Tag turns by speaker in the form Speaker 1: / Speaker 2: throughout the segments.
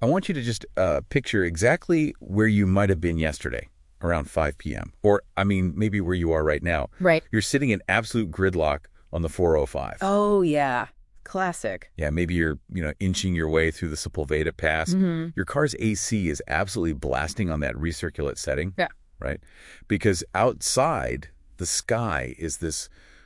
Speaker 1: I want you to just picture exactly where you might have been yesterday around 5 p.m. Or, I mean, maybe where you are right now.
Speaker 2: Right.
Speaker 1: You're sitting in absolute gridlock on the 405.
Speaker 2: Oh, yeah. Classic.
Speaker 1: Yeah, maybe you're, inching your way through the Sepulveda Pass.
Speaker 2: Mm-hmm.
Speaker 1: Your car's AC is absolutely blasting on that recirculate setting.
Speaker 2: Yeah.
Speaker 1: Right? Because outside, the sky is this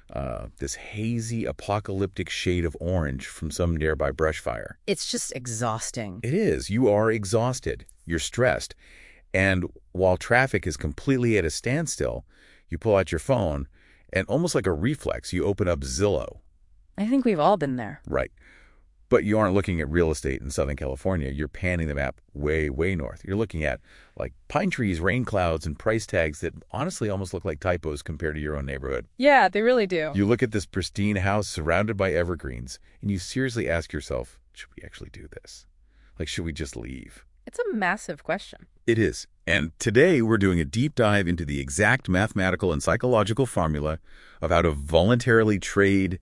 Speaker 1: hazy, apocalyptic shade of orange from some nearby brush fire.
Speaker 2: It's just exhausting.
Speaker 1: It is. You are exhausted. You're stressed. And while traffic is completely at a standstill, you pull out your phone, and almost like a reflex, you open up Zillow.
Speaker 2: I think we've all been there.
Speaker 1: Right. But you aren't looking at real estate in Southern California. You're panning the map way, way north. You're looking at like pine trees, rain clouds, and price tags that honestly almost look like typos compared to your own neighborhood.
Speaker 2: Yeah, they really do.
Speaker 1: You look at this pristine house surrounded by evergreens, and you seriously ask yourself, should we actually do this? Like, should we just leave?
Speaker 2: It's a massive question.
Speaker 1: It is. And today we're doing a deep dive into the exact mathematical and psychological formula of how to voluntarily trade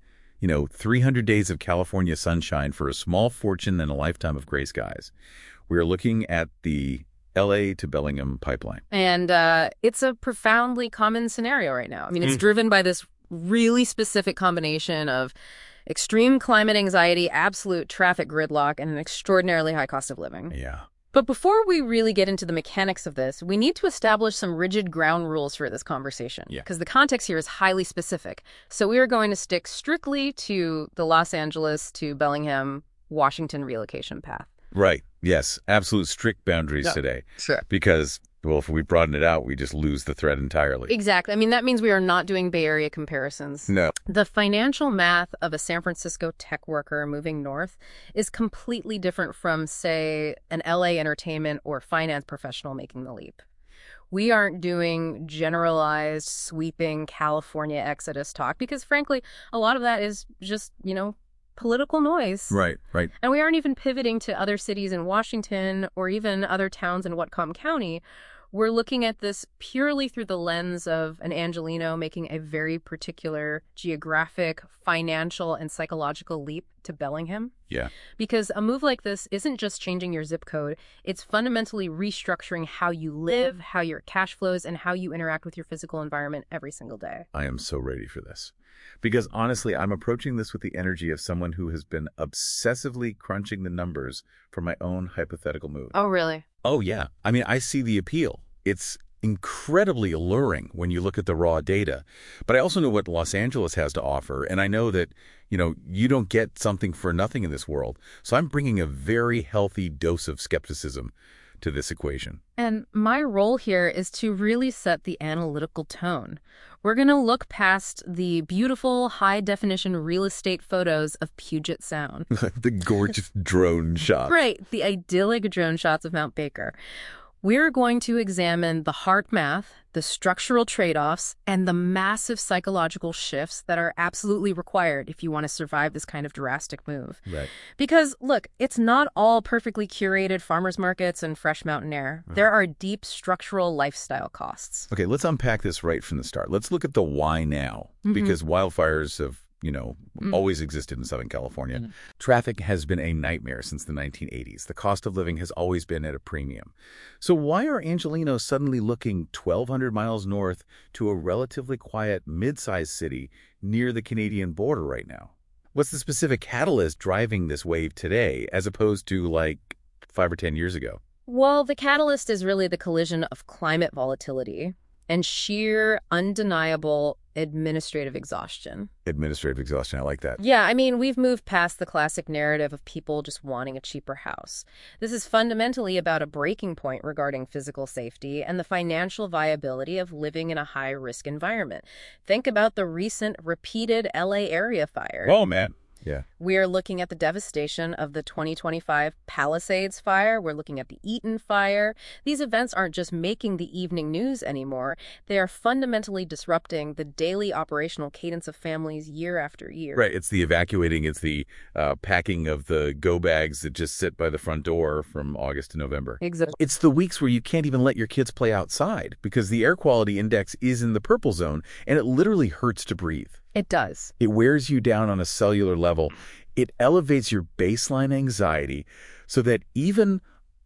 Speaker 1: 300 days of California sunshine for a small fortune and a lifetime of gray skies. We're looking at the LA to Bellingham pipeline.
Speaker 2: And it's a profoundly common scenario right now. I mean, it's driven by this really specific combination of extreme climate anxiety, absolute traffic gridlock, and an extraordinarily high cost of living.
Speaker 1: Yeah.
Speaker 2: But before we really get into the mechanics of this, we need to establish some rigid ground rules for this conversation.
Speaker 1: Yeah.
Speaker 2: Because the context here is highly specific. So we are going to stick strictly to the Los Angeles to Bellingham, Washington relocation path.
Speaker 1: Right. Yes. Absolute strict boundaries today.
Speaker 2: Sure.
Speaker 1: Because, well, if we broaden it out, we just lose the thread entirely.
Speaker 2: Exactly. I mean, that means we are not doing Bay Area comparisons.
Speaker 1: No.
Speaker 2: The financial math of a San Francisco tech worker moving north is completely different from, say, an LA entertainment or finance professional making the leap. We aren't doing generalized, sweeping California exodus talk because, frankly, a lot of that is just, political noise.
Speaker 1: Right.
Speaker 2: And we aren't even pivoting to other cities in Washington or even other towns in Whatcom County. We're looking at this purely through the lens of an Angelino making a very particular geographic, financial, and psychological leap to Bellingham.
Speaker 1: Yeah.
Speaker 2: Because a move like this isn't just changing your zip code. It's fundamentally restructuring how you live, how your cash flows, and how you interact with your physical environment every single day.
Speaker 1: I am so ready for this. Because honestly, I'm approaching this with the energy of someone who has been obsessively crunching the numbers for my own hypothetical move.
Speaker 2: Oh, really?
Speaker 1: Oh, yeah. I mean, I see the appeal. It's incredibly alluring when you look at the raw data. But I also know what Los Angeles has to offer, and I know that, you don't get something for nothing in this world. So I'm bringing a very healthy dose of skepticism to this equation.
Speaker 2: And my role here is to really set the analytical tone. We're going to look past the beautiful, high-definition real estate photos of Puget Sound.
Speaker 1: The gorgeous drone shots.
Speaker 2: Right, the idyllic drone shots of Mount Baker. We're going to examine the hard math, the structural trade-offs, and the massive psychological shifts that are absolutely required if you want to survive this kind of drastic move.
Speaker 1: Right.
Speaker 2: Because, look, it's not all perfectly curated farmers markets and fresh mountain air. There are deep structural lifestyle costs.
Speaker 1: Okay, let's unpack this right from the start. Let's look at the why now, because wildfires have always existed in Southern California. Traffic has been a nightmare since the 1980s. The cost of living has always been at a premium. So why are Angelinos suddenly looking 1,200 miles north to a relatively quiet mid-sized city near the Canadian border right now? What's the specific catalyst driving this wave today as opposed to like 5 or 10 years ago?
Speaker 2: Well, the catalyst is really the collision of climate volatility and sheer, undeniable administrative exhaustion.
Speaker 1: Administrative exhaustion, I like that.
Speaker 2: Yeah, I mean, we've moved past the classic narrative of people just wanting a cheaper house. This is fundamentally about a breaking point regarding physical safety and the financial viability of living in a high-risk environment. Think about the recent repeated LA area fires.
Speaker 1: Oh, man. Yeah.
Speaker 2: We are looking at the devastation of the 2025 Palisades fire. We're looking at the Eaton fire. These events aren't just making the evening news anymore. They are fundamentally disrupting the daily operational cadence of families year after year.
Speaker 1: Right. It's the evacuating. It's the packing of the go bags that just sit by the front door from August to November.
Speaker 2: Exactly.
Speaker 1: It's the weeks where you can't even let your kids play outside because the air quality index is in the purple zone and it literally hurts to breathe.
Speaker 2: It does.
Speaker 1: It wears you down on a cellular level. It elevates your baseline anxiety so that even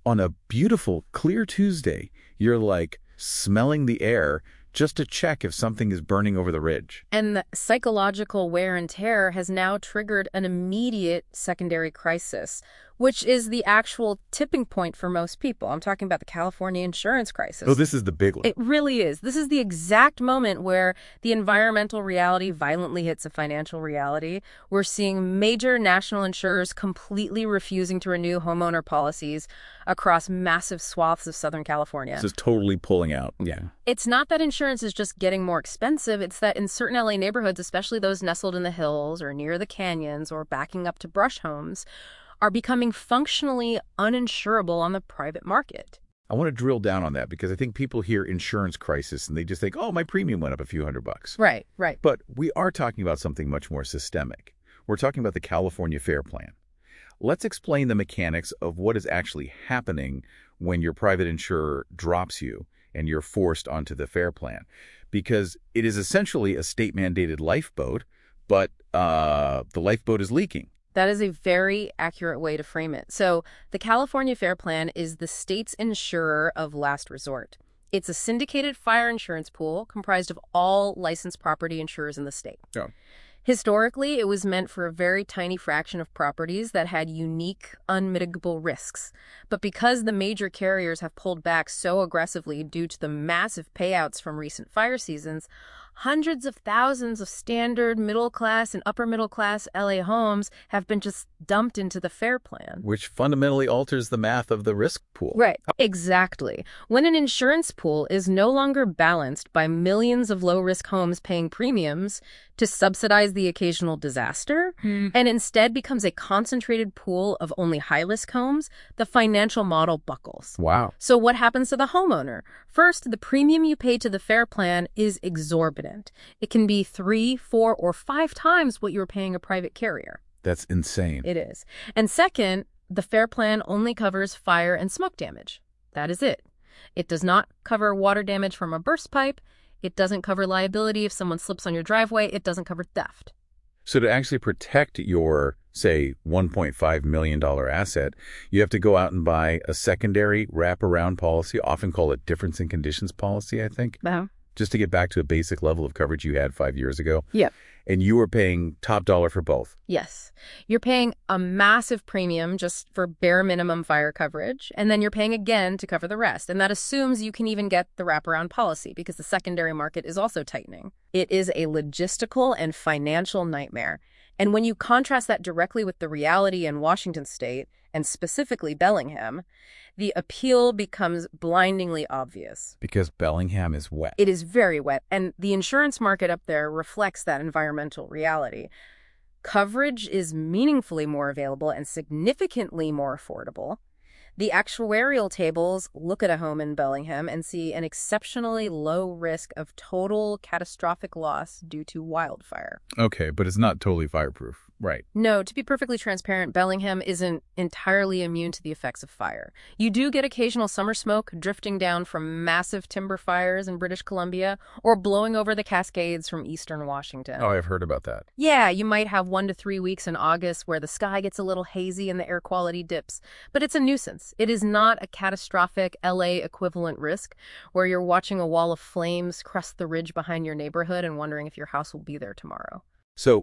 Speaker 1: on a beautiful, clear Tuesday, you're like smelling the air just to check if something is burning over the ridge.
Speaker 2: And the psychological wear and tear has now triggered an immediate secondary crisis, which is the actual tipping point for most people. I'm talking about the California insurance crisis.
Speaker 1: Oh, this is the big one.
Speaker 2: It really is. This is the exact moment where the environmental reality violently hits a financial reality. We're seeing major national insurers completely refusing to renew homeowner policies across massive swaths of Southern California.
Speaker 1: This is totally pulling out. Yeah.
Speaker 2: It's not that insurance is just getting more expensive. It's that in certain LA neighborhoods, especially those nestled in the hills or near the canyons or backing up to brush homes, are becoming functionally uninsurable on the private market.
Speaker 1: I want to drill down on that because I think people hear insurance crisis and they just think, oh, my premium went up a few $100.
Speaker 2: Right, right.
Speaker 1: But we are talking about something much more systemic. We're talking about the California FAIR Plan. Let's explain the mechanics of what is actually happening when your private insurer drops you and you're forced onto the FAIR Plan. Because it is essentially a state-mandated lifeboat, but the lifeboat is leaking.
Speaker 2: That is a very accurate way to frame it. So the California FAIR Plan is the state's insurer of last resort. It's a syndicated fire insurance pool comprised of all licensed property insurers in the state.
Speaker 1: Yeah.
Speaker 2: Historically, it was meant for a very tiny fraction of properties that had unique, unmitigable risks. But because the major carriers have pulled back so aggressively due to the massive payouts from recent fire seasons, hundreds of thousands of standard middle-class and upper-middle-class LA homes have been just dumped into the FAIR Plan.
Speaker 1: Which fundamentally alters the math of the risk pool.
Speaker 2: Right, exactly. When an insurance pool is no longer balanced by millions of low-risk homes paying premiums to subsidize the occasional disaster, and instead becomes a concentrated pool of only high-risk homes, the financial model buckles.
Speaker 1: Wow.
Speaker 2: So what happens to the homeowner? First, the premium you pay to the FAIR Plan is exorbitant. It can be 3, 4, or 5 times what you were paying a private carrier.
Speaker 1: That's insane.
Speaker 2: It is. And second, the FAIR Plan only covers fire and smoke damage. That is it. It does not cover water damage from a burst pipe. It doesn't cover liability if someone slips on your driveway. It doesn't cover theft.
Speaker 1: So to actually protect your, say, $1.5 million asset, you have to go out and buy a secondary wraparound policy, often called a difference in conditions policy, I think. Just to get back to a basic level of coverage you had 5 years ago.
Speaker 2: Yep.
Speaker 1: And you were paying top dollar for both.
Speaker 2: Yes. You're paying a massive premium just for bare minimum fire coverage, and then you're paying again to cover the rest. And that assumes you can even get the wraparound policy because the secondary market is also tightening. It is a logistical and financial nightmare. And when you contrast that directly with the reality in Washington state, and specifically Bellingham, the appeal becomes blindingly obvious.
Speaker 1: Because Bellingham is wet.
Speaker 2: It is very wet, and the insurance market up there reflects that environmental reality. Coverage is meaningfully more available and significantly more affordable. The actuarial tables look at a home in Bellingham and see an exceptionally low risk of total catastrophic loss due to wildfire.
Speaker 1: Okay, but it's not totally fireproof. Right.
Speaker 2: No, to be perfectly transparent, Bellingham isn't entirely immune to the effects of fire. You do get occasional summer smoke drifting down from massive timber fires in British Columbia or blowing over the Cascades from eastern Washington.
Speaker 1: Oh, I've heard about that.
Speaker 2: Yeah, you might have 1 to 3 weeks in August where the sky gets a little hazy and the air quality dips. But it's a nuisance. It is not a catastrophic LA equivalent risk where you're watching a wall of flames crest the ridge behind your neighborhood and wondering if your house will be there tomorrow.
Speaker 1: So,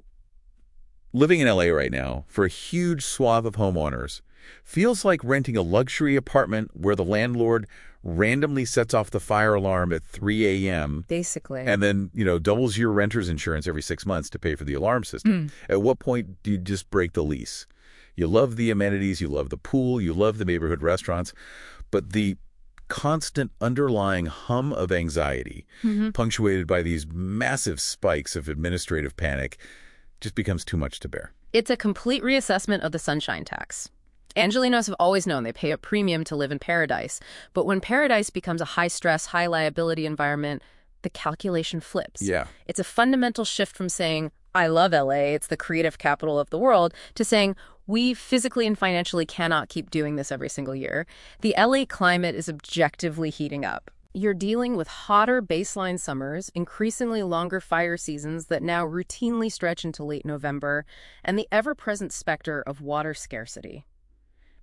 Speaker 1: living in LA right now, for a huge swath of homeowners, feels like renting a luxury apartment where the landlord randomly sets off the fire alarm at 3 a.m.
Speaker 2: Basically.
Speaker 1: And then, doubles your renter's insurance every 6 months to pay for the alarm system. At what point do you just break the lease? You love the amenities, you love the pool, you love the neighborhood restaurants, but the constant underlying hum of anxiety, punctuated by these massive spikes of administrative panic, just becomes too much to bear.
Speaker 2: It's a complete reassessment of the sunshine tax. Angelenos have always known they pay a premium to live in paradise, but when paradise becomes a high-stress, high-liability environment, the calculation flips.
Speaker 1: Yeah.
Speaker 2: It's a fundamental shift from saying, I love LA, it's the creative capital of the world, to saying, we physically and financially cannot keep doing this every single year. The LA climate is objectively heating up. You're dealing with hotter baseline summers, increasingly longer fire seasons that now routinely stretch into late November, and the ever-present specter of water scarcity.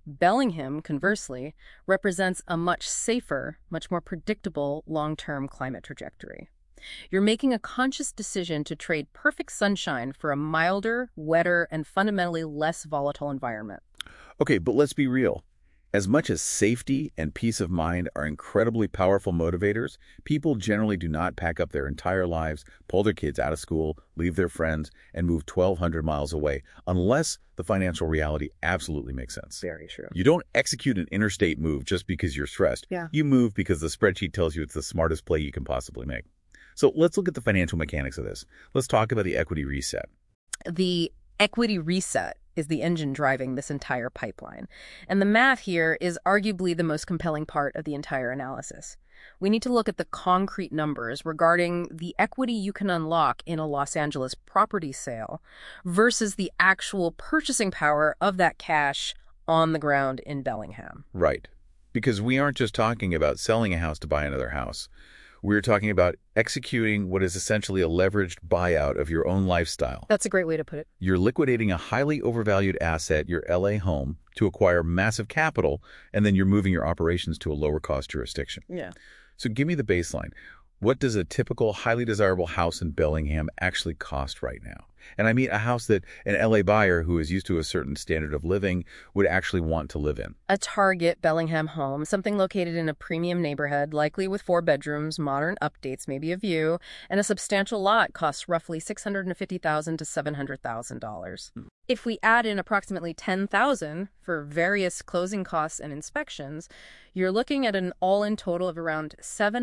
Speaker 2: Bellingham, conversely, represents a much safer, much more predictable long-term climate trajectory. You're making a conscious decision to trade perfect sunshine for a milder, wetter, and fundamentally less volatile environment.
Speaker 1: Okay, but let's be real. As much as safety and peace of mind are incredibly powerful motivators, people generally do not pack up their entire lives, pull their kids out of school, leave their friends, and move 1,200 miles away, unless the financial reality absolutely makes sense.
Speaker 2: Very true.
Speaker 1: You don't execute an interstate move just because you're stressed.
Speaker 2: Yeah.
Speaker 1: You move because the spreadsheet tells you it's the smartest play you can possibly make. So let's look at the financial mechanics of this. Let's talk about the equity reset.
Speaker 2: The equity reset is the engine driving this entire pipeline. And the math here is arguably the most compelling part of the entire analysis. We need to look at the concrete numbers regarding the equity you can unlock in a Los Angeles property sale versus the actual purchasing power of that cash on the ground in Bellingham.
Speaker 1: Right. Because we aren't just talking about selling a house to buy another house. We're talking about executing what is essentially a leveraged buyout of your own lifestyle.
Speaker 2: That's a great way to put it.
Speaker 1: You're liquidating a highly overvalued asset, your LA home, to acquire massive capital, and then you're moving your operations to a lower-cost jurisdiction.
Speaker 2: Yeah.
Speaker 1: So give me the baseline. What does a typical highly desirable house in Bellingham actually cost right now? And I mean a house that an LA buyer who is used to a certain standard of living would actually want to live in.
Speaker 2: A target Bellingham home, something located in a premium neighborhood, likely with 4 bedrooms, modern updates, maybe a view, and a substantial lot costs roughly $650,000 to $700,000. If we add in approximately $10,000 for various closing costs and inspections, you're looking at an all-in total of around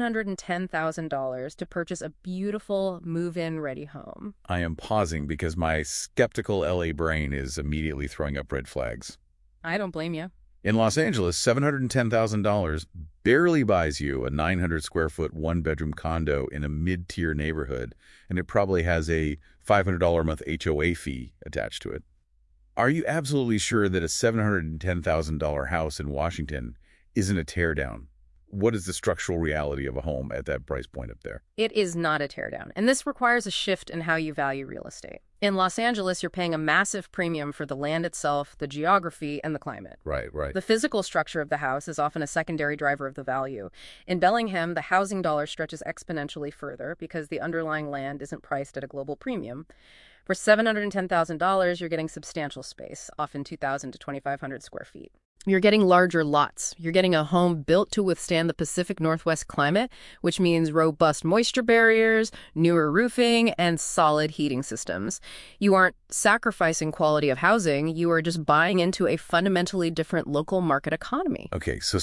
Speaker 2: $710,000 to purchase a beautiful move-in ready home.
Speaker 1: I am pausing because my skeptical LA brain is immediately throwing up red flags.
Speaker 2: I don't blame you.
Speaker 1: In Los Angeles, $710,000 barely buys you a 900-square-foot one-bedroom condo in a mid-tier neighborhood, and it probably has a $500 a month HOA fee attached to it. Are you absolutely sure that a $710,000 house in Washington isn't a teardown? What is the structural reality of a home at that price point up there?
Speaker 2: It is not a teardown, and this requires a shift in how you value real estate. In Los Angeles, you're paying a massive premium for the land itself, the geography, and the climate.
Speaker 1: Right.
Speaker 2: The physical structure of the house is often a secondary driver of the value. In Bellingham, the housing dollar stretches exponentially further because the underlying land isn't priced at a global premium. For $710,000, you're getting substantial space, often 2,000 to 2,500 square feet. You're getting larger lots. You're getting a home built to withstand the Pacific Northwest climate, which means robust moisture barriers, newer roofing, and solid heating systems. You aren't sacrificing quality of housing. You are just buying into a fundamentally different local market economy.
Speaker 1: Okay, so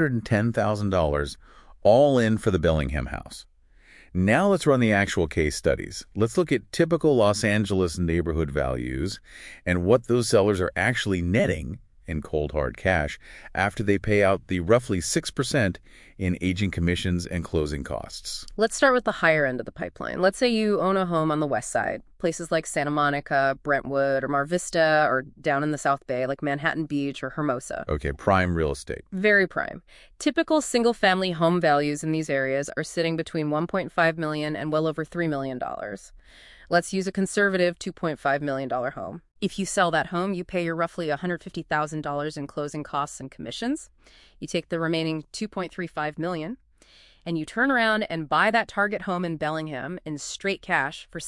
Speaker 1: $710,000 all in for the Bellingham house. Now let's run the actual case studies. Let's look at typical Los Angeles neighborhood values and what those sellers are actually netting in cold hard cash after they pay out the roughly 6% in agent commissions and closing costs.
Speaker 2: Let's start with the higher end of the pipeline. Let's say you own a home on the west side, places like Santa Monica, Brentwood, or Mar Vista, or down in the South Bay like Manhattan Beach or Hermosa.
Speaker 1: Okay, prime real estate.
Speaker 2: Very prime. Typical single-family home values in these areas are sitting between $1.5 million and well over $3 million. Let's use a conservative $2.5 million home. If you sell that home, you pay your roughly $150,000 in closing costs and commissions. You take the remaining $2.35 million, and you turn around and buy that target home in Bellingham in straight cash for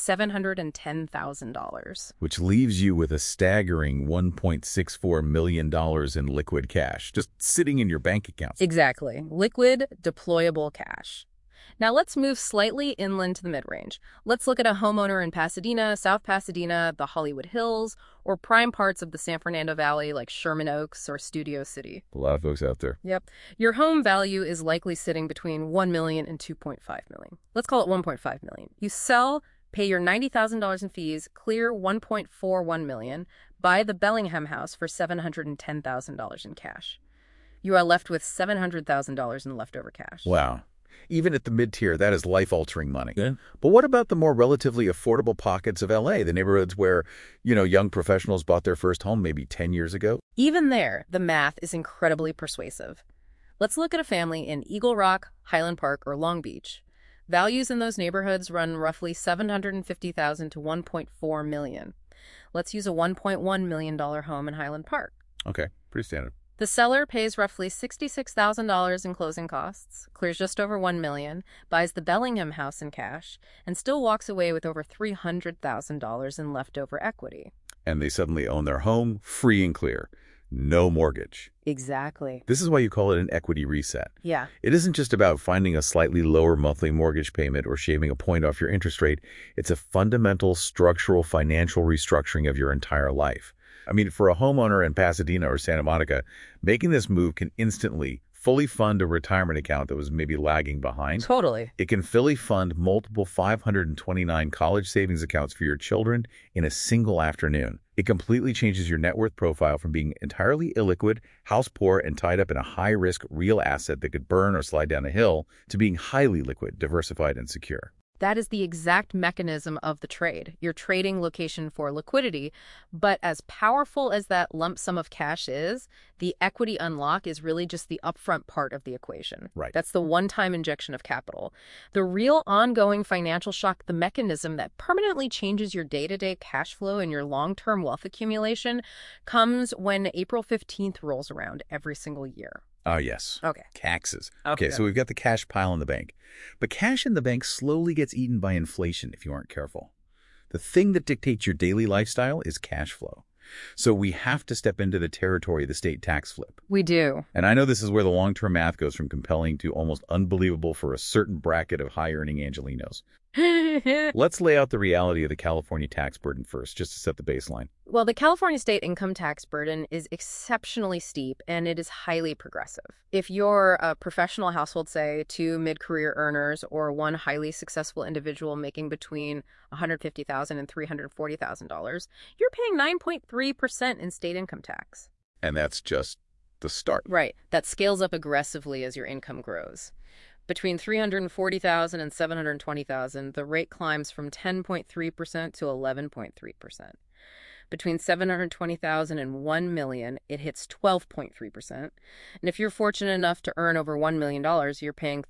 Speaker 2: $710,000.
Speaker 1: Which leaves you with a staggering $1.64 million in liquid cash, just sitting in your bank accounts.
Speaker 2: Exactly. Liquid, deployable cash. Now let's move slightly inland to the mid-range. Let's look at a homeowner in Pasadena, South Pasadena, the Hollywood Hills, or prime parts of the San Fernando Valley like Sherman Oaks or Studio City.
Speaker 1: A lot of folks out there.
Speaker 2: Yep. Your home value is likely sitting between $1 million and $2.5 million. Let's call it $1.5 million. You sell, pay your $90,000 in fees, clear $1.41 million, buy the Bellingham house for $710,000 in cash. You are left with $700,000 in leftover cash.
Speaker 1: Wow. Even at the mid-tier, that is life-altering money.
Speaker 3: Yeah.
Speaker 1: But what about the more relatively affordable pockets of LA, the neighborhoods where, young professionals bought their first home maybe 10 years ago?
Speaker 2: Even there, the math is incredibly persuasive. Let's look at a family in Eagle Rock, Highland Park, or Long Beach. Values in those neighborhoods run roughly $750,000 to $1.4 million. Let's use a $1.1 million home in Highland Park.
Speaker 1: Okay, pretty standard.
Speaker 2: The seller pays roughly $66,000 in closing costs, clears just over $1 million, buys the Bellingham house in cash, and still walks away with over $300,000 in leftover equity.
Speaker 1: And they suddenly own their home free and clear. No mortgage.
Speaker 2: Exactly.
Speaker 1: This is why you call it an equity reset.
Speaker 2: Yeah.
Speaker 1: It isn't just about finding a slightly lower monthly mortgage payment or shaving a point off your interest rate. It's a fundamental structural financial restructuring of your entire life. I mean, for a homeowner in Pasadena or Santa Monica, making this move can instantly fully fund a retirement account that was maybe lagging behind.
Speaker 2: Totally.
Speaker 1: It can fully fund multiple 529 college savings accounts for your children in a single afternoon. It completely changes your net worth profile from being entirely illiquid, house poor, and tied up in a high-risk real asset that could burn or slide down a hill to being highly liquid, diversified, and secure.
Speaker 2: That is the exact mechanism of the trade. You're trading location for liquidity, but as powerful as that lump sum of cash is, the equity unlock is really just the upfront part of the equation.
Speaker 1: Right.
Speaker 2: That's the one-time injection of capital. The real ongoing financial shock, the mechanism that permanently changes your day-to-day cash flow and your long-term wealth accumulation, comes when April 15th rolls around every single year.
Speaker 1: Oh, yes.
Speaker 2: Okay.
Speaker 1: Taxes.
Speaker 2: Okay,
Speaker 1: So we've got the cash pile in the bank. But cash in the bank slowly gets eaten by inflation if you aren't careful. The thing that dictates your daily lifestyle is cash flow. So we have to step into the territory of the state tax flip.
Speaker 2: We do.
Speaker 1: And I know this is where the long-term math goes from compelling to almost unbelievable for a certain bracket of high-earning Angelinos. Let's lay out the reality of the California tax burden first, just to set the baseline.
Speaker 2: Well, the California state income tax burden is exceptionally steep, and it is highly progressive. If you're a professional household, say, two mid-career earners, or one highly successful individual making between $150,000 and $340,000, you're paying 9.3% in state income tax.
Speaker 1: And that's just the start.
Speaker 2: Right. That scales up aggressively as your income grows. Between $340,000 and $720,000, the rate climbs from 10.3% to 11.3%. Between $720,000 and $1 million, it hits 12.3%. And if you're fortunate enough to earn over $1 million, you're paying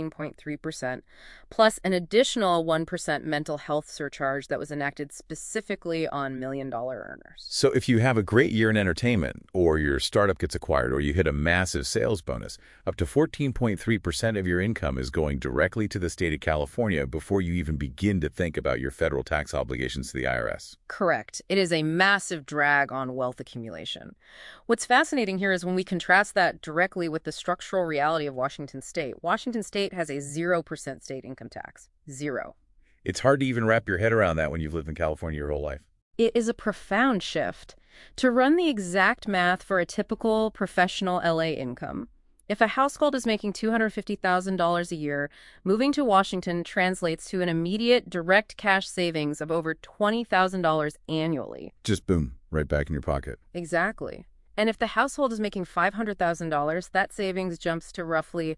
Speaker 2: 13.3%, plus an additional 1% mental health surcharge that was enacted specifically on million-dollar earners.
Speaker 1: So if you have a great year in entertainment, or your startup gets acquired, or you hit a massive sales bonus, up to 14.3% of your income is going directly to the state of California before you even begin to think about your federal tax obligations to the IRS.
Speaker 2: Correct. It is a massive drag on wealth accumulation. What's fascinating here is when we contrast that directly with the structural reality of Washington state. Washington state has a 0% state income tax. Zero.
Speaker 1: It's hard to even wrap your head around that when you've lived in California your whole life.
Speaker 2: It is a profound shift. To run the exact math for a typical professional LA income, if a household is making $250,000 a year, moving to Washington translates to an immediate direct cash savings of over $20,000 annually.
Speaker 1: Just boom, right back in your pocket.
Speaker 2: Exactly. And if the household is making $500,000, that savings jumps to roughly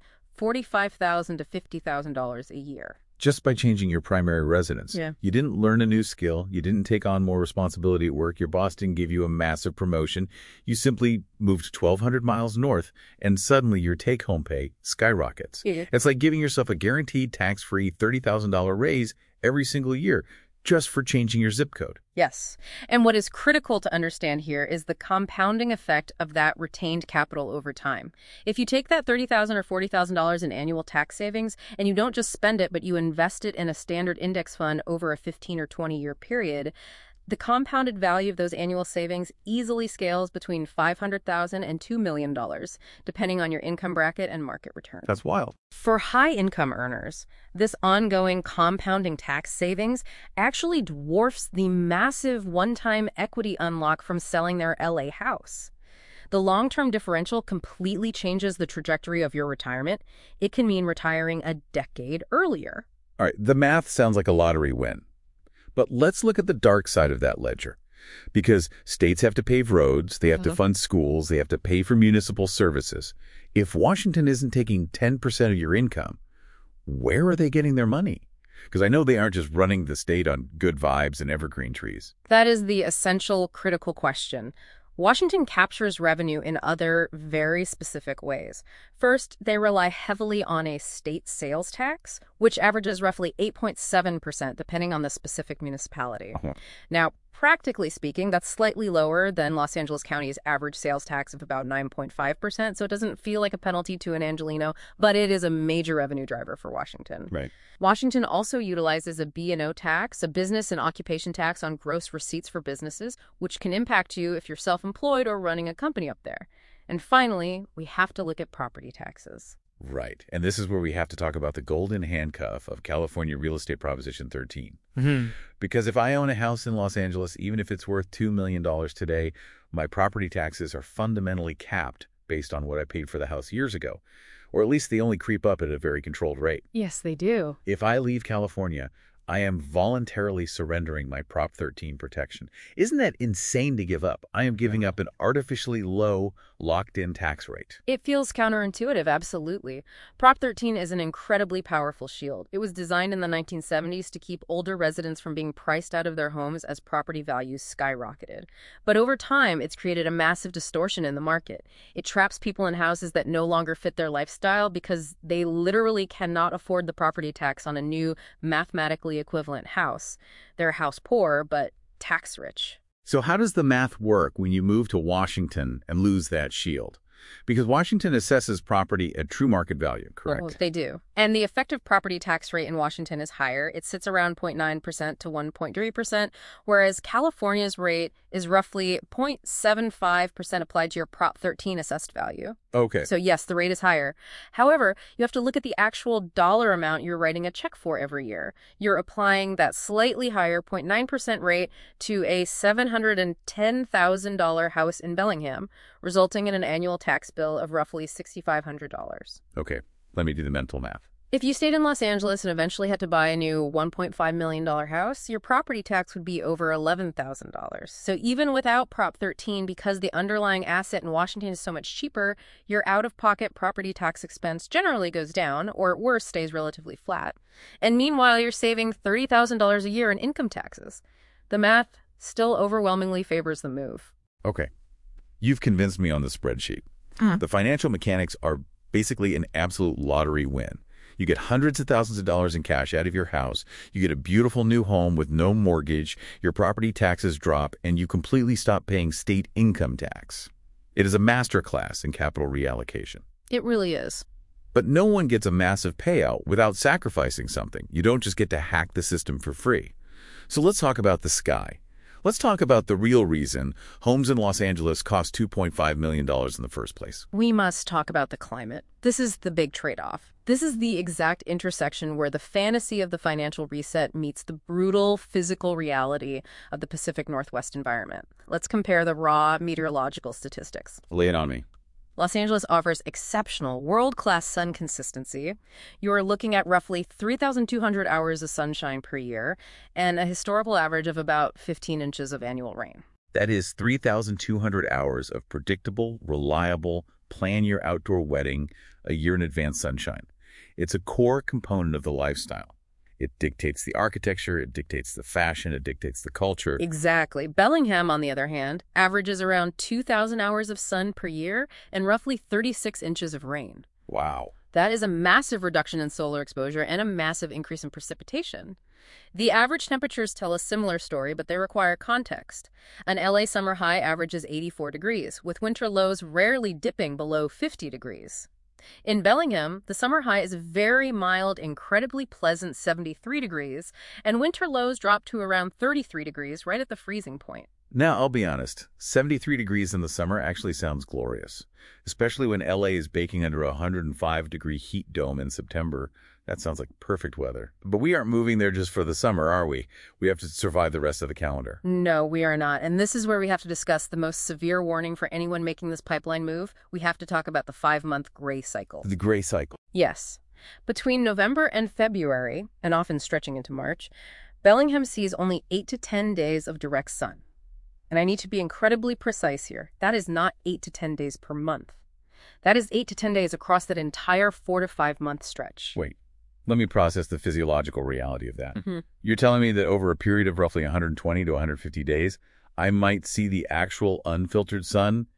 Speaker 2: $45,000 to $50,000 a year.
Speaker 1: Just by changing your primary residence.
Speaker 2: Yeah.
Speaker 1: You didn't learn a new skill. You didn't take on more responsibility at work. Your boss didn't give you a massive promotion. You simply moved 1,200 miles north, and suddenly your take-home pay skyrockets.
Speaker 2: Yeah.
Speaker 1: It's like giving yourself a guaranteed tax-free $30,000 raise every single year just for changing your zip code.
Speaker 2: Yes. And what is critical to understand here is the compounding effect of that retained capital over time. If you take that $30,000 or $40,000 in annual tax savings and you don't just spend it, but you invest it in a standard index fund over a 15 or 20-year period, the compounded value of those annual savings easily scales between $500,000 and $2 million, depending on your income bracket and market return.
Speaker 1: That's wild.
Speaker 2: For high-income earners, this ongoing compounding tax savings actually dwarfs the massive one-time equity unlock from selling their LA house. The long-term differential completely changes the trajectory of your retirement. It can mean retiring a decade earlier.
Speaker 1: All right, the math sounds like a lottery win. But let's look at the dark side of that ledger. Because states have to pave roads, they have to fund schools, they have to pay for municipal services. If Washington isn't taking 10% of your income, where are they getting their money? Because I know they aren't just running the state on good vibes and evergreen trees.
Speaker 2: That is the essential, critical question. Washington captures revenue in other very specific ways. First, they rely heavily on a state sales tax, which averages roughly 8.7%, depending on the specific municipality. Now, Practically speaking, that's slightly lower than Los Angeles County's average sales tax of about 9.5%, so it doesn't feel like a penalty to an Angelino, but it is a major revenue driver for Washington.
Speaker 1: Right.
Speaker 2: Washington also utilizes a B&O tax, a business and occupation tax on gross receipts for businesses, which can impact you if you're self-employed or running a company up there. And finally, we have to look at property taxes.
Speaker 1: Right. And this is where we have to talk about the golden handcuff of California Real Estate Proposition 13. Because if I own a house in Los Angeles, even if it's worth $2 million today, my property taxes are fundamentally capped based on what I paid for the house years ago. Or at least they only creep up at a very controlled rate.
Speaker 2: Yes, they do.
Speaker 1: If I leave California, I am voluntarily surrendering my Prop 13 protection. Isn't that insane to give up? I am giving up an artificially low, locked-in tax rate.
Speaker 2: It feels counterintuitive, absolutely. Prop 13 is an incredibly powerful shield. It was designed in the 1970s to keep older residents from being priced out of their homes as property values skyrocketed. But over time, it's created a massive distortion in the market. It traps people in houses that no longer fit their lifestyle because they literally cannot afford the property tax on a new, mathematically equivalent house. They're house poor, but tax rich.
Speaker 1: So how does the math work when you move to Washington and lose that shield? Because Washington assesses property at true market value, correct?
Speaker 2: Well, they do. And the effective property tax rate in Washington is higher. It sits around 0.9% to 1.3%, whereas California's rate is roughly 0.75% applied to your Prop 13 assessed value.
Speaker 1: Okay.
Speaker 2: So yes, the rate is higher. However, you have to look at the actual dollar amount you're writing a check for every year. You're applying that slightly higher 0.9% rate to a $710,000 house in Bellingham, resulting in an annual tax bill of roughly $6,500.
Speaker 1: Okay, let me do the mental math.
Speaker 2: If you stayed in Los Angeles and eventually had to buy a new $1.5 million house, your property tax would be over $11,000. So even without Prop 13, because the underlying asset in Washington is so much cheaper, your out-of-pocket property tax expense generally goes down, or at worst, stays relatively flat. And meanwhile, you're saving $30,000 a year in income taxes. The math still overwhelmingly favors the move.
Speaker 1: Okay, you've convinced me on the spreadsheet. The financial mechanics are basically an absolute lottery win. You get hundreds of thousands of dollars in cash out of your house. You get a beautiful new home with no mortgage. Your property taxes drop, and you completely stop paying state income tax. It is a masterclass in capital reallocation.
Speaker 2: It really is.
Speaker 1: But no one gets a massive payout without sacrificing something. You don't just get to hack the system for free. So let's talk about the sky. Let's talk about the real reason homes in Los Angeles cost $2.5 million in the first place.
Speaker 2: We must talk about the climate. This is the big trade-off. This is the exact intersection where the fantasy of the financial reset meets the brutal physical reality of the Pacific Northwest environment. Let's compare the raw meteorological statistics.
Speaker 1: Lay it on me.
Speaker 2: Los Angeles offers exceptional, world-class sun consistency. You are looking at roughly 3,200 hours of sunshine per year and a historical average of about 15 inches of annual rain.
Speaker 1: That is 3,200 hours of predictable, reliable, plan your outdoor wedding a year in advance sunshine. It's a core component of the lifestyle. It dictates the architecture, it dictates the fashion, it dictates the culture.
Speaker 2: Exactly. Bellingham, on the other hand, averages around 2,000 hours of sun per year and roughly 36 inches of rain.
Speaker 1: Wow.
Speaker 2: That is a massive reduction in solar exposure and a massive increase in precipitation. The average temperatures tell a similar story, but they require context. An LA summer high averages 84 degrees, with winter lows rarely dipping below 50 degrees. In Bellingham, the summer high is a very mild, incredibly pleasant 73 degrees, and winter lows drop to around 33 degrees right at the freezing point.
Speaker 1: Now, I'll be honest, 73 degrees in the summer actually sounds glorious, especially when LA is baking under a 105-degree heat dome in September. That sounds like perfect weather. But we aren't moving there just for the summer, are we? We have to survive the rest of the calendar.
Speaker 2: No, we are not. And this is where we have to discuss the most severe warning for anyone making this pipeline move. We have to talk about the 5-month gray cycle.
Speaker 1: The gray cycle.
Speaker 2: Yes. Between November and February, and often stretching into March, Bellingham sees only 8 to 10 days of direct sun. And I need to be incredibly precise here. That is not 8 to 10 days per month. That is 8 to 10 days across that entire 4 to 5 month stretch.
Speaker 1: Wait. Let me process the physiological reality of that. You're telling me that over a period of roughly 120 to 150 days, I might see the actual unfiltered sun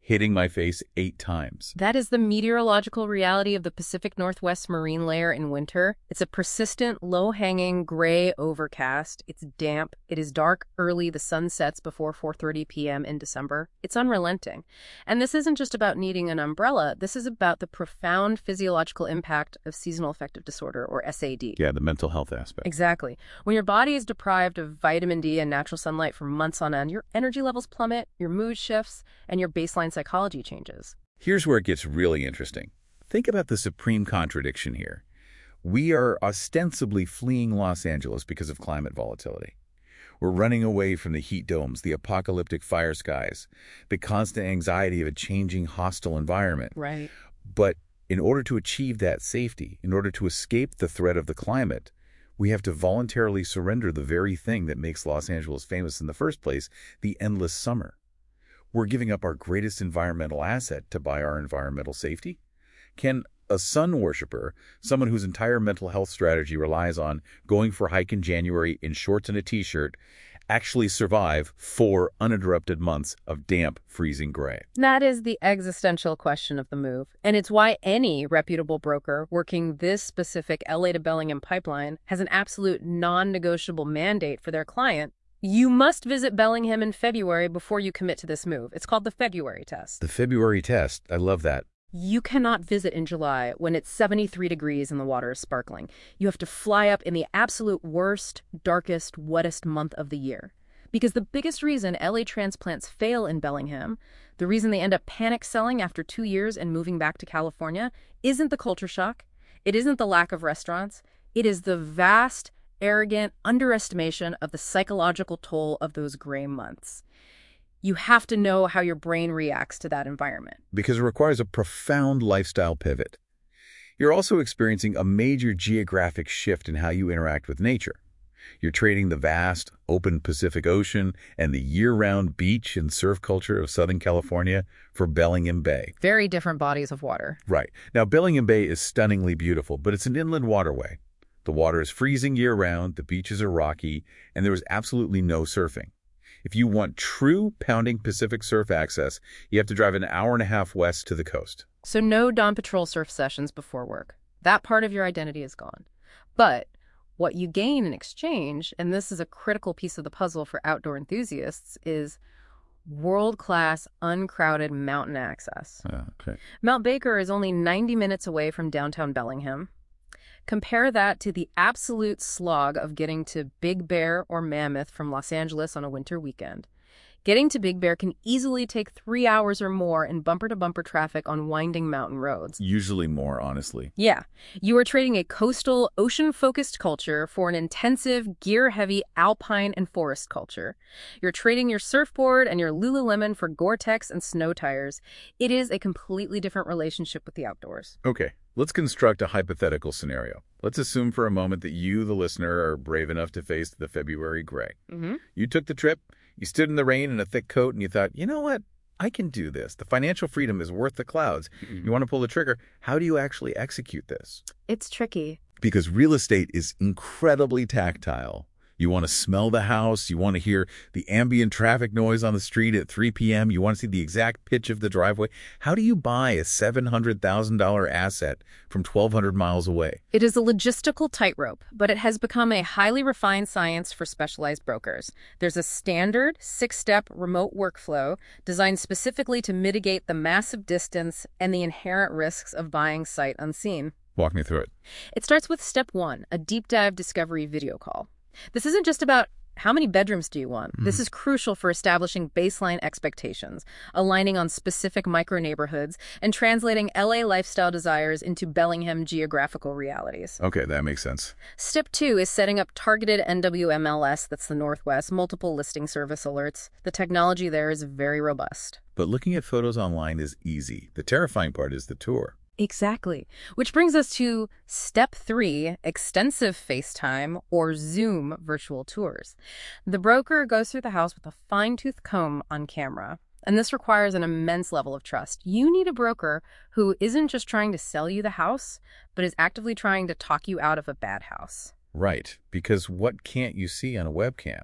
Speaker 1: hitting my face 8 times.
Speaker 2: That is the meteorological reality of the Pacific Northwest marine layer in winter. It's a persistent, low-hanging, gray overcast. It's damp. It is dark early. The sun sets before 4:30 p.m. in December. It's unrelenting. And this isn't just about needing an umbrella. This is about the profound physiological impact of seasonal affective disorder, or SAD.
Speaker 1: Yeah, the mental health aspect.
Speaker 2: Exactly. When your body is deprived of vitamin D and natural sunlight for months on end, your energy levels plummet, your mood shifts, and your baseline psychology changes.
Speaker 1: Here's where it gets really interesting. Think about the supreme contradiction here. We are ostensibly fleeing Los Angeles because of climate volatility. We're running away from the heat domes, the apocalyptic fire skies, the constant anxiety of a changing, hostile environment.
Speaker 2: Right.
Speaker 1: But in order to achieve that safety, in order to escape the threat of the climate, we have to voluntarily surrender the very thing that makes Los Angeles famous in the first place, the endless summer. We're giving up our greatest environmental asset to buy our environmental safety? Can a sun worshiper, someone whose entire mental health strategy relies on going for a hike in January in shorts and a t-shirt, actually survive 4 uninterrupted months of damp, freezing gray?
Speaker 2: That is the existential question of the move. And it's why any reputable broker working this specific LA to Bellingham pipeline has an absolute non-negotiable mandate for their client. You must visit Bellingham in February before you commit to this move. It's called the February test.
Speaker 1: The February test. I love that.
Speaker 2: You cannot visit in July when it's 73 degrees and the water is sparkling. You have to fly up in the absolute worst, darkest, wettest month of the year. Because the biggest reason LA transplants fail in Bellingham, the reason they end up panic selling after 2 years and moving back to California, isn't the culture shock. It isn't the lack of restaurants. It is the vast, arrogant underestimation of the psychological toll of those gray months. You have to know how your brain reacts to that environment.
Speaker 1: Because it requires a profound lifestyle pivot. You're also experiencing a major geographic shift in how you interact with nature. You're trading the vast, open Pacific Ocean and the year-round beach and surf culture of Southern California for Bellingham Bay.
Speaker 2: Very different bodies of water.
Speaker 1: Right. Now, Bellingham Bay is stunningly beautiful, but it's an inland waterway. The water is freezing year-round, the beaches are rocky, and there is absolutely no surfing. If you want true pounding Pacific surf access, you have to drive an hour and a half west to the coast.
Speaker 2: So no Dawn Patrol surf sessions before work. That part of your identity is gone. But what you gain in exchange, and this is a critical piece of the puzzle for outdoor enthusiasts, is world-class, uncrowded mountain access.
Speaker 1: Okay.
Speaker 2: Mount Baker is only 90 minutes away from downtown Bellingham. Compare that to the absolute slog of getting to Big Bear or Mammoth from Los Angeles on a winter weekend. Getting to Big Bear can easily take 3 hours or more in bumper-to-bumper traffic on winding mountain roads.
Speaker 1: Usually more, honestly.
Speaker 2: Yeah. You are trading a coastal, ocean-focused culture for an intensive, gear-heavy alpine and forest culture. You're trading your surfboard and your Lululemon for Gore-Tex and snow tires. It is a completely different relationship with the outdoors.
Speaker 1: Okay, let's construct a hypothetical scenario. Let's assume for a moment that you, the listener, are brave enough to face the February gray. You took the trip. You stood in the rain in a thick coat and you thought, you know what? I can do this. The financial freedom is worth the clouds. You want to pull the trigger. How do you actually execute this?
Speaker 2: It's tricky.
Speaker 1: Because real estate is incredibly tactile. You want to smell the house. You want to hear the ambient traffic noise on the street at 3 p.m. You want to see the exact pitch of the driveway. How do you buy a $700,000 asset from 1,200 miles away?
Speaker 2: It is a logistical tightrope, but it has become a highly refined science for specialized brokers. There's a standard 6-step remote workflow designed specifically to mitigate the massive distance and the inherent risks of buying sight unseen.
Speaker 1: Walk me through it.
Speaker 2: It starts with step 1, a deep dive discovery video call. This isn't just about how many bedrooms do you want. This is crucial for establishing baseline expectations, aligning on specific micro-neighborhoods, and translating LA lifestyle desires into Bellingham geographical realities.
Speaker 1: Okay, that makes sense.
Speaker 2: Step 2 is setting up targeted NWMLS, that's the Northwest, multiple listing service alerts. The technology there is very robust.
Speaker 1: But looking at photos online is easy. The terrifying part is the tour.
Speaker 2: Exactly. Which brings us to step 3, extensive FaceTime or Zoom virtual tours. The broker goes through the house with a fine-tooth comb on camera, and this requires an immense level of trust. You need a broker who isn't just trying to sell you the house, but is actively trying to talk you out of a bad house.
Speaker 1: Right, because what can't you see on a webcam?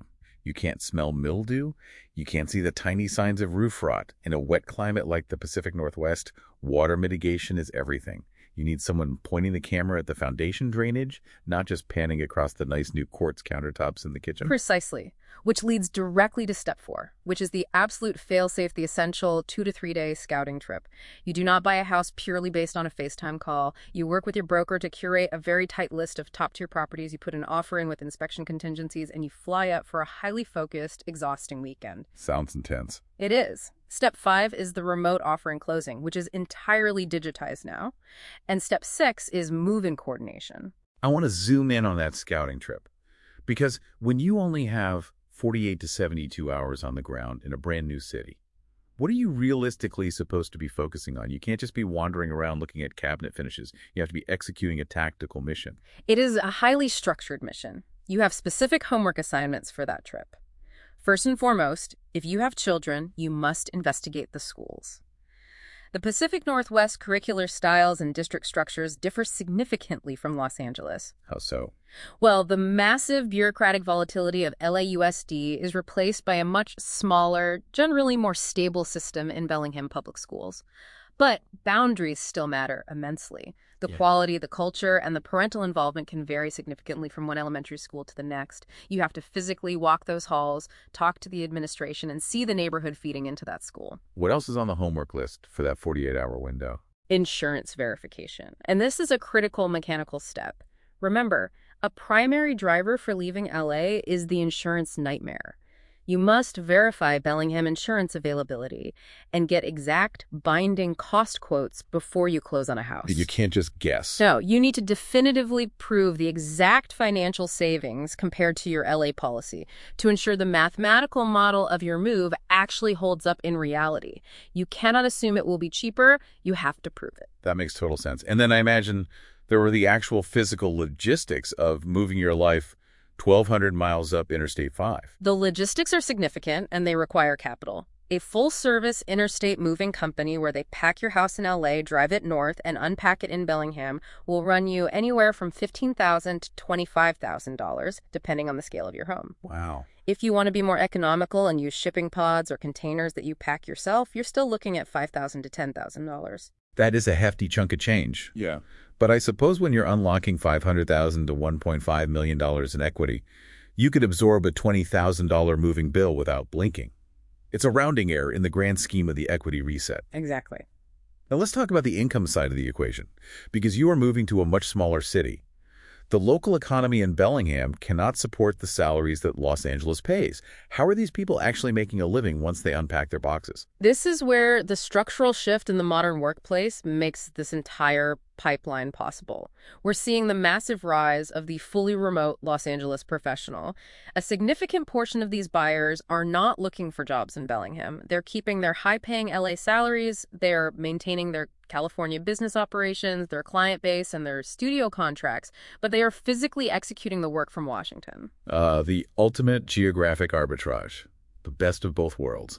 Speaker 1: You can't smell mildew. You can't see the tiny signs of roof rot. In a wet climate like the Pacific Northwest, water mitigation is everything. You need someone pointing the camera at the foundation drainage, not just panning across the nice new quartz countertops in the kitchen.
Speaker 2: Precisely, which leads directly to step 4, which is the absolute fail-safe, the essential 2 to 3 day scouting trip. You do not buy a house purely based on a FaceTime call. You work with your broker to curate a very tight list of top-tier properties. You put an offer in with inspection contingencies, and you fly up for a highly focused, exhausting weekend.
Speaker 1: Sounds intense.
Speaker 2: It is. Step 5 is the remote offer and closing, which is entirely digitized now. And step 6 is move-in coordination.
Speaker 1: I want to zoom in on that scouting trip. Because when you only have 48 to 72 hours on the ground in a brand new city, what are you realistically supposed to be focusing on? You can't just be wandering around looking at cabinet finishes. You have to be executing a tactical mission.
Speaker 2: It is a highly structured mission. You have specific homework assignments for that trip. First and foremost, if you have children, you must investigate the schools. The Pacific Northwest curricular styles and district structures differ significantly from Los Angeles.
Speaker 1: How so?
Speaker 2: Well, the massive bureaucratic volatility of LAUSD is replaced by a much smaller, generally more stable system in Bellingham Public Schools. But boundaries still matter immensely. The quality, the culture, and the parental involvement can vary significantly from one elementary school to the next. You have to physically walk those halls, talk to the administration, and see the neighborhood feeding into that school.
Speaker 1: What else is on the homework list for that 48-hour window?
Speaker 2: Insurance verification. And this is a critical mechanical step. Remember, a primary driver for leaving LA is the insurance nightmare. You must verify Bellingham insurance availability and get exact binding cost quotes before you close on a house.
Speaker 1: You can't just guess.
Speaker 2: No, you need to definitively prove the exact financial savings compared to your LA policy to ensure the mathematical model of your move actually holds up in reality. You cannot assume it will be cheaper. You have to prove it.
Speaker 1: That makes total sense. And then I imagine there were the actual physical logistics of moving your life 1,200 miles up Interstate 5.
Speaker 2: The logistics are significant, and they require capital. A full-service interstate moving company where they pack your house in LA, drive it north, and unpack it in Bellingham will run you anywhere from $15,000 to $25,000, depending on the scale of your home.
Speaker 1: Wow.
Speaker 2: If you want to be more economical and use shipping pods or containers that you pack yourself, you're still looking at $5,000 to $10,000.
Speaker 1: That is a hefty chunk of change.
Speaker 3: Yeah.
Speaker 1: But I suppose when you're unlocking $500,000 to $1.5 million in equity, you could absorb a $20,000 moving bill without blinking. It's a rounding error in the grand scheme of the equity reset.
Speaker 2: Exactly.
Speaker 1: Now let's talk about the income side of the equation, because you are moving to a much smaller city. The local economy in Bellingham cannot support the salaries that Los Angeles pays. How are these people actually making a living once they unpack their boxes?
Speaker 2: This is where the structural shift in the modern workplace makes this entire pipeline possible. We're seeing the massive rise of the fully remote Los Angeles professional. A significant portion of these buyers are not looking for jobs in Bellingham. They're keeping their high-paying LA salaries, they're maintaining their California business operations, their client base, and their studio contracts, but they are physically executing the work from Washington.
Speaker 1: The ultimate geographic arbitrage. The best of both worlds.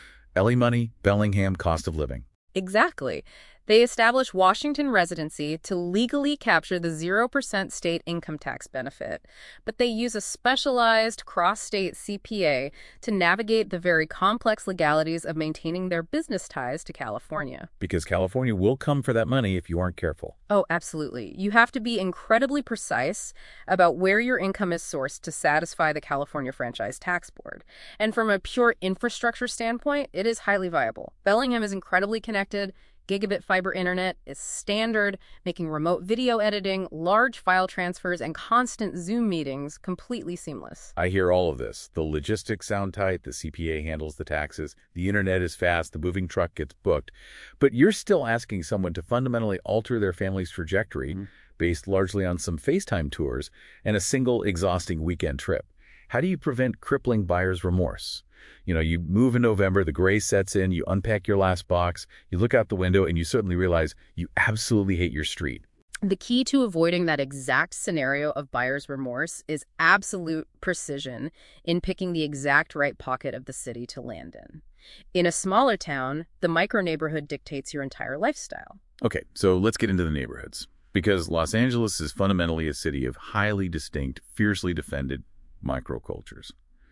Speaker 1: LA money, Bellingham cost of living.
Speaker 2: Exactly. They establish Washington residency to legally capture the 0% state income tax benefit, but they use a specialized cross-state CPA to navigate the very complex legalities of maintaining their business ties to California.
Speaker 1: Because California will come for that money if you aren't careful.
Speaker 2: Oh, absolutely. You have to be incredibly precise about where your income is sourced to satisfy the California Franchise Tax Board. And from a pure infrastructure standpoint, it is highly viable. Bellingham is incredibly connected. Gigabit fiber internet is standard, making remote video editing, large file transfers, and constant Zoom meetings completely seamless.
Speaker 1: I hear all of this. The logistics sound tight, the CPA handles the taxes, the internet is fast, the moving truck gets booked. But you're still asking someone to fundamentally alter their family's trajectory based largely on some FaceTime tours and a single exhausting weekend trip. How do you prevent crippling buyer's remorse? You know, you move in November, the gray sets in, you unpack your last box, you look out the window, and you suddenly realize you absolutely hate your street.
Speaker 2: The key to avoiding that exact scenario of buyer's remorse is absolute precision in picking the exact right pocket of the city to land in. In a smaller town, the micro-neighborhood dictates your entire lifestyle.
Speaker 1: Okay, so let's get into the neighborhoods. Because Los Angeles is fundamentally a city of highly distinct, fiercely defended microcultures.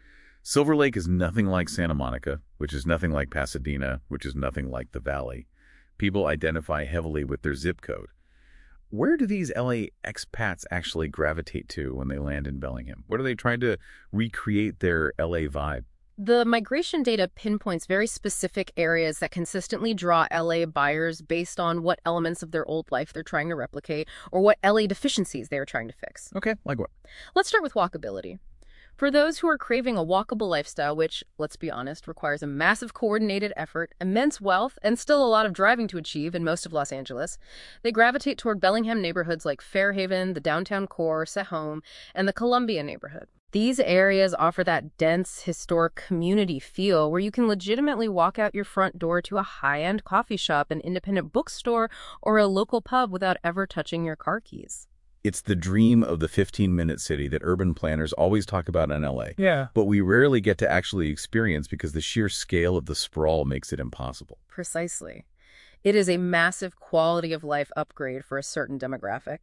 Speaker 1: Silver Lake is nothing like Santa Monica, which is nothing like Pasadena, which is nothing like the Valley. People identify heavily with their zip code. Where do these LA expats actually gravitate to when they land in Bellingham? What are they trying to recreate their LA vibe?
Speaker 2: The migration data pinpoints very specific areas that consistently draw LA buyers based on what elements of their old life they're trying to replicate or what LA deficiencies they are trying to fix.
Speaker 1: Okay, like what?
Speaker 2: Let's start with walkability. For those who are craving a walkable lifestyle, which, let's be honest, requires a massive coordinated effort, immense wealth, and still a lot of driving to achieve in most of Los Angeles, they gravitate toward Bellingham neighborhoods like Fairhaven, the downtown core, Sehome, and the Columbia neighborhood. These areas offer that dense, historic community feel where you can legitimately walk out your front door to a high-end coffee shop, an independent bookstore, or a local pub without ever touching your car keys.
Speaker 1: It's the dream of the 15-minute city that urban planners always talk about in LA.
Speaker 3: Yeah.
Speaker 1: But we rarely get to actually experience because the sheer scale of the sprawl makes it impossible.
Speaker 2: Precisely. It is a massive quality of life upgrade for a certain demographic.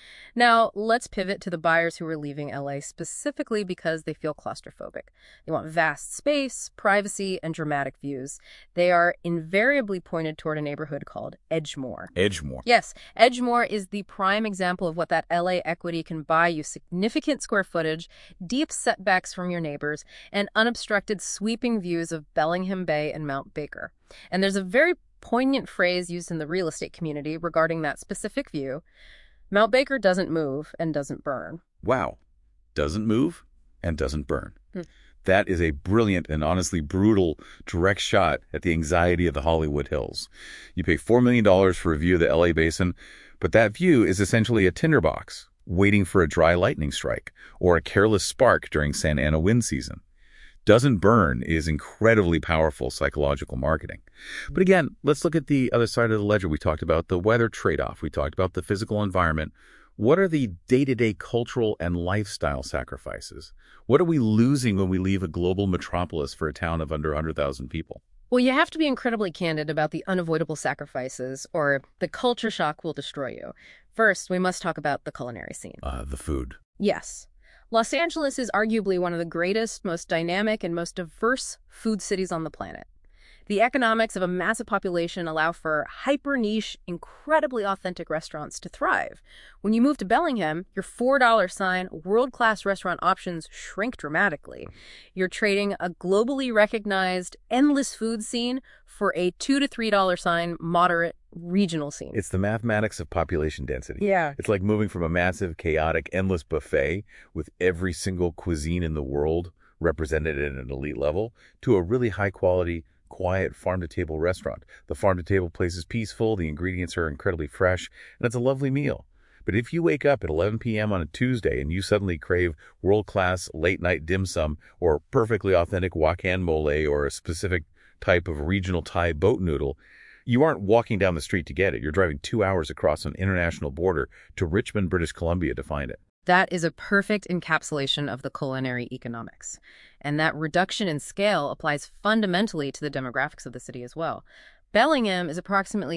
Speaker 2: Now, let's pivot to the buyers who are leaving LA specifically because they feel claustrophobic. They want vast space, privacy, and dramatic views. They are invariably pointed toward a neighborhood called Edgemoor.
Speaker 1: Edgemoor.
Speaker 2: Yes, Edgemoor is the prime example of what that LA equity can buy you: significant square footage, deep setbacks from your neighbors, and unobstructed sweeping views of Bellingham Bay and Mount Baker. And there's a very poignant phrase used in the real estate community regarding that specific view: Mount Baker doesn't move and doesn't burn.
Speaker 1: Wow. Doesn't move and doesn't burn. That is a brilliant and honestly brutal direct shot at the anxiety of the Hollywood Hills. You pay $4 million for a view of the LA basin, but that view is essentially a tinderbox waiting for a dry lightning strike or a careless spark during Santa Ana wind season. Doesn't burn is incredibly powerful psychological marketing. But again, let's look at the other side of the ledger. We talked about the weather trade-off. We talked about the physical environment. What are the day-to-day cultural and lifestyle sacrifices? What are we losing when we leave a global metropolis for a town of under 100,000 people?
Speaker 2: Well, you have to be incredibly candid about the unavoidable sacrifices, or the culture shock will destroy you. First, we must talk about the culinary scene.
Speaker 1: The food.
Speaker 2: Yes. Los Angeles is arguably one of the greatest, most dynamic, and most diverse food cities on the planet. The economics of a massive population allow for hyper-niche, incredibly authentic restaurants to thrive. When you move to Bellingham, your $4 sign, world-class restaurant options shrink dramatically. You're trading a globally recognized, endless food scene for a $2 to $3 sign, moderate regional scene.
Speaker 1: It's the mathematics of population density.
Speaker 2: Yeah.
Speaker 1: It's like moving from a massive, chaotic, endless buffet with every single cuisine in the world represented at an elite level to a really high-quality, quiet farm-to-table restaurant. The farm-to-table place is peaceful, the ingredients are incredibly fresh, and it's a lovely meal. But if you wake up at 11 p.m. on a Tuesday and you suddenly crave world-class late-night dim sum or perfectly authentic wakan mole or a specific type of regional Thai boat noodle, you aren't walking down the street to get it. You're driving 2 hours across an international border to Richmond, British Columbia to find it.
Speaker 2: That is a perfect encapsulation of the culinary economics. And that reduction in scale applies fundamentally to the demographics of the city as well. Bellingham is approximately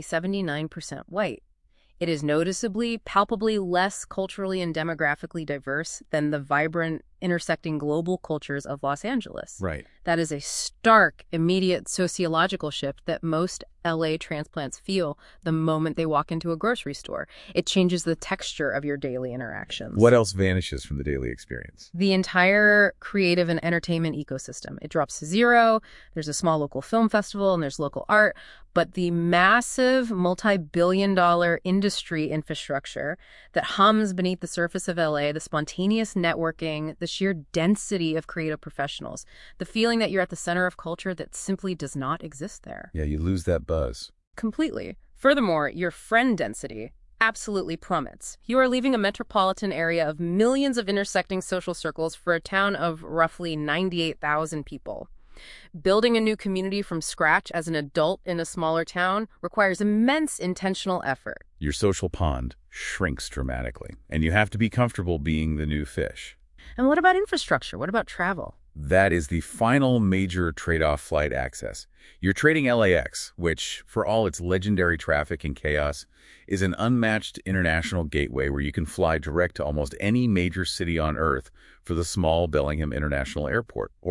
Speaker 2: 79% white. It is noticeably, palpably less culturally and demographically diverse than the vibrant, intersecting global cultures of Los Angeles.
Speaker 1: Right.
Speaker 2: That is a stark, immediate sociological shift that most LA transplants feel the moment they walk into a grocery store. It changes the texture of your daily interactions.
Speaker 1: What else vanishes from the daily experience?
Speaker 2: The entire creative and entertainment ecosystem. It drops to zero. There's a small local film festival and there's local art. But the massive multi-billion-dollar industry infrastructure that hums beneath the surface of LA, the spontaneous networking, the sheer density of creative professionals, the feeling that you're at the center of culture that simply does not exist there.
Speaker 1: Yeah, you lose that buzz.
Speaker 2: Completely. Furthermore, your friend density absolutely plummets. You are leaving a metropolitan area of millions of intersecting social circles for a town of roughly 98,000 people. Building a new community from scratch as an adult in a smaller town requires immense intentional effort.
Speaker 1: Your social pond shrinks dramatically, and you have to be comfortable being the new fish.
Speaker 2: And what about infrastructure? What about travel?
Speaker 1: That is the final major trade-off: flight access. You're trading LAX, which, for all its legendary traffic and chaos, is an unmatched international gateway where you can fly direct to almost any major city on Earth for the small Bellingham International Airport, or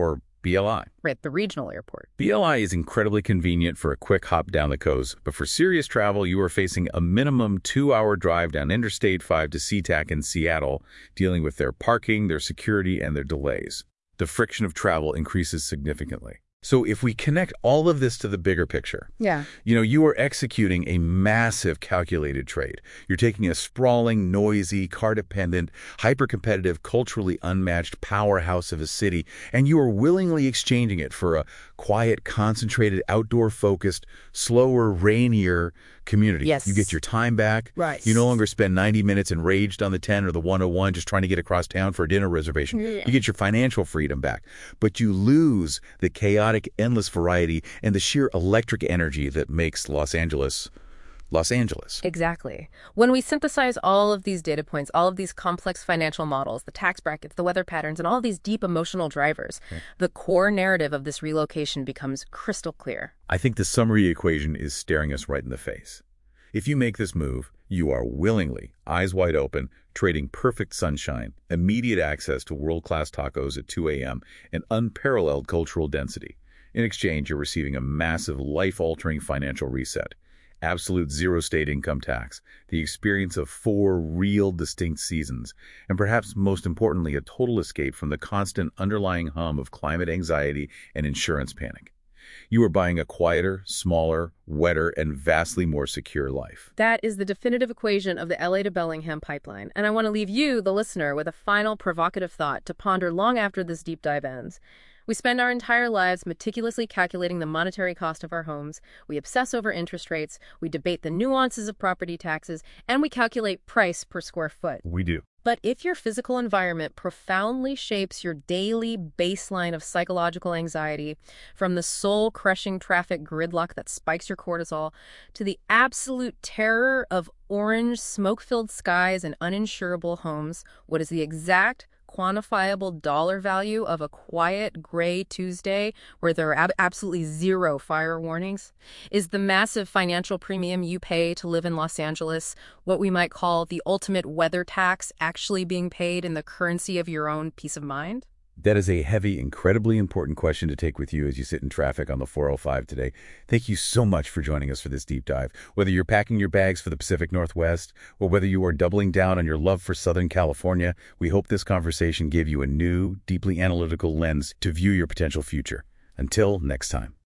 Speaker 1: BLI.
Speaker 2: Right, the regional airport.
Speaker 1: BLI is incredibly convenient for a quick hop down the coast, but for serious travel, you are facing a minimum 2-hour drive down Interstate 5 to SeaTac in Seattle, dealing with their parking, their security, and their delays. The friction of travel increases significantly. So if we connect all of this to the bigger picture, you are executing a massive calculated trade. You're taking a sprawling, noisy, car-dependent, hyper-competitive, culturally unmatched powerhouse of a city, and you are willingly exchanging it for a quiet, concentrated, outdoor-focused, slower, rainier community.
Speaker 2: Yes.
Speaker 1: You get your time back.
Speaker 2: Right.
Speaker 1: You no longer spend 90 minutes enraged on the 10 or the 101 just trying to get across town for a dinner reservation.
Speaker 2: Yeah.
Speaker 1: You get your financial freedom back. But you lose the chaotic, endless variety and the sheer electric energy that makes Los Angeles Los Angeles.
Speaker 2: Exactly. When we synthesize all of these data points, all of these complex financial models, the tax brackets, the weather patterns, and all of these deep emotional drivers, the core narrative of this relocation becomes crystal clear.
Speaker 1: I think the summary equation is staring us right in the face. If you make this move, you are willingly, eyes wide open, trading perfect sunshine, immediate access to world-class tacos at 2 a.m., and unparalleled cultural density. In exchange, you're receiving a massive, life-altering financial reset. Absolute zero state income tax, the experience of 4 real distinct seasons, and perhaps most importantly, a total escape from the constant underlying hum of climate anxiety and insurance panic. You are buying a quieter, smaller, wetter, and vastly more secure life.
Speaker 2: That is the definitive equation of the LA to Bellingham pipeline. And I want to leave you, the listener, with a final provocative thought to ponder long after this deep dive ends. We spend our entire lives meticulously calculating the monetary cost of our homes. We obsess over interest rates. We debate the nuances of property taxes. And we calculate price per square foot.
Speaker 1: We do.
Speaker 2: But if your physical environment profoundly shapes your daily baseline of psychological anxiety, from the soul-crushing traffic gridlock that spikes your cortisol to the absolute terror of orange, smoke-filled skies and uninsurable homes, what is the exact quantifiable dollar value of a quiet gray Tuesday where there are absolutely zero fire warnings? Is the massive financial premium you pay to live in Los Angeles, what we might call the ultimate weather tax, actually being paid in the currency of your own peace of mind?
Speaker 1: That is a heavy, incredibly important question to take with you as you sit in traffic on the 405 today. Thank you so much for joining us for this deep dive. Whether you're packing your bags for the Pacific Northwest or whether you are doubling down on your love for Southern California, we hope this conversation gave you a new, deeply analytical lens to view your potential future. Until next time.